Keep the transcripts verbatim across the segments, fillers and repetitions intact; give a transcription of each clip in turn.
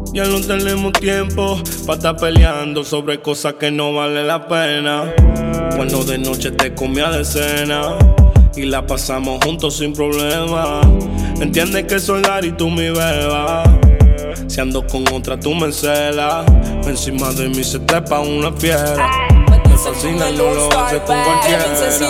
Ya no tenemos tiempo para estar peleando sobre cosas que no valen la pena. Cuando de noche te comía de cena y la pasamos juntos sin problema. Entiendes que soy Gary y tú mi beba. Si ando con otra tú me celas. Encima de mí se trepa una fiera. Me fascina, no lo hace con cualquiera. Qué bien se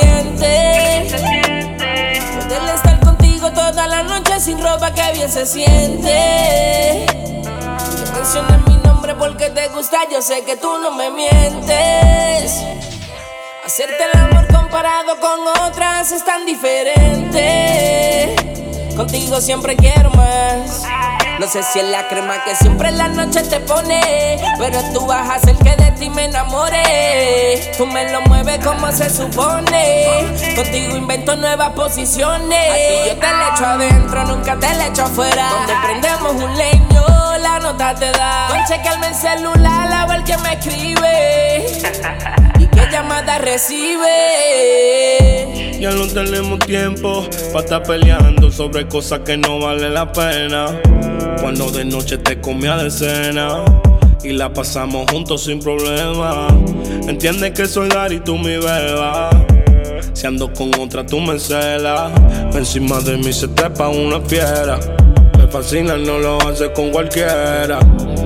siente poder estar contigo toda la noche sin ropa, qué bien se siente. Que menciones mi nombre porque te gusta, yo sé que tú no me mientes. Hacerte el amor comparado con otras es tan diferente. Contigo siempre quiero más. No sé si es la crema que siempre en la noche te pone, pero tú vas a hacer que de ti me enamore. Tú me lo mueves como se supone. Contigo invento nuevas posiciones. A ti yo te le echo adentro, nunca te le echo afuera. Donde prendemos un leño, la nota te da. Con chequearme el celular a ver quién me escribe y qué llamada recibe. Ya no tenemos tiempo para estar peleando sobre cosas que no valen la pena. Cuando de noche te comía de cena y la pasamos juntos sin problema. Entiendes que soy Gary y tú mi beba. Si ando con otra tú me celas. Encima de mí se trepa una fiera. Me fascina, no lo hace con cualquiera.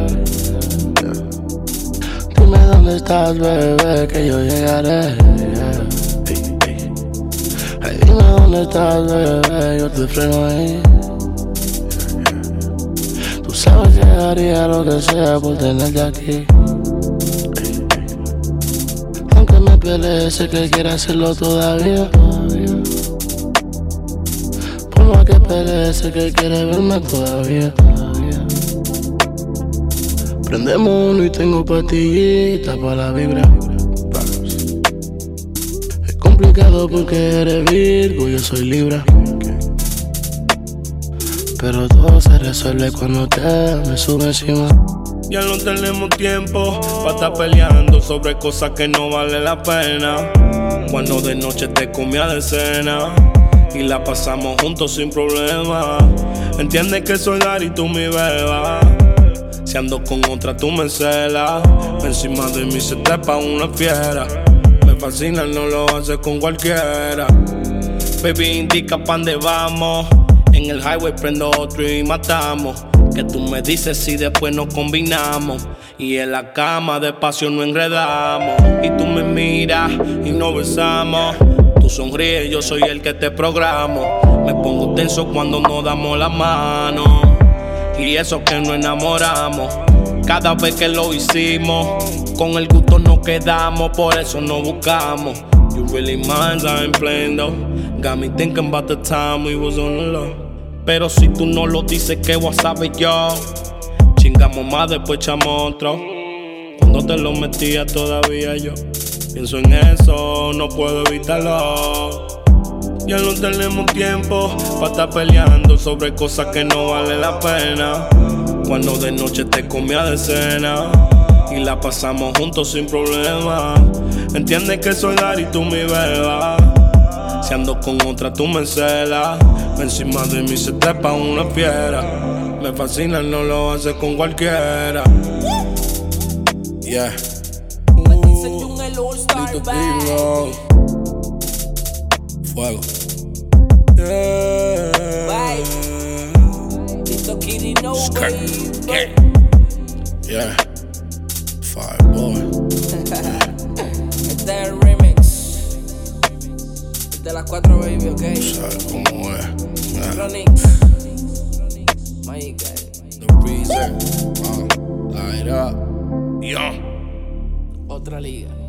Dime dónde estás, bebé, que yo llegaré. Ay, dime dónde estás, bebé, yo te freno ahí. Tú sabes que haría lo que sea por tenerte aquí. Aunque me pelee, sé que quiere hacerlo todavía. Por más que pelee, sé que quiere verme todavía. Prendemos uno y tengo pastillitas para la vibra. Es complicado porque eres Virgo, yo soy Libra. Pero todo se resuelve cuando te me sube encima. Ya no tenemos tiempo para estar peleando sobre cosas que no valen la pena. Cuando de noche te comía de cena y la pasamos juntos sin problema. Entiendes que soy Gary y tú mi beba. Si ando con otra tú me celas. Encima de mí se trepa una fiera. Me fascina, no lo hace con cualquiera. Baby, indica pa' dónde vamos. En el highway prendo otro y matamos. Que tú me dices si después nos combinamos. Y en la cama despacio nos enredamos. Y tú me miras y nos besamos. Tú sonríes, yo soy el que te programo. Me pongo tenso cuando nos damos la mano. Y eso que nos enamoramos. Cada vez que lo hicimos, con el gusto nos quedamos. Por eso nos buscamos. You really mind, I ain't playing though. Got me thinking about the time we was on the low. Pero si tú no lo dices, ¿qué voy a saber yo? Chingamos más, después echamos otro. Cuando te lo metía todavía yo pienso en eso, no puedo evitarlo. Ya no tenemos tiempo para estar peleando sobre cosas que no valen la pena. Cuando de noche te comía de cena y la pasamos juntos sin problema. Entiendes que soy Gary y tú mi beba. Si ando con otra tú me celas. Encima de mí se trepa una fiera. Me fascina, no lo hace con cualquiera. Yeah. Uh, Lito Tino. Fuego. Yeah. Bye. Tito Kitty, no way. Yeah. Yeah. Fire boy. Este es el remix de las cuatro, baby, ok. ¿Sabes cómo es? Chronic. My God. The reason. Uh, light up. Yeah. Otra liga.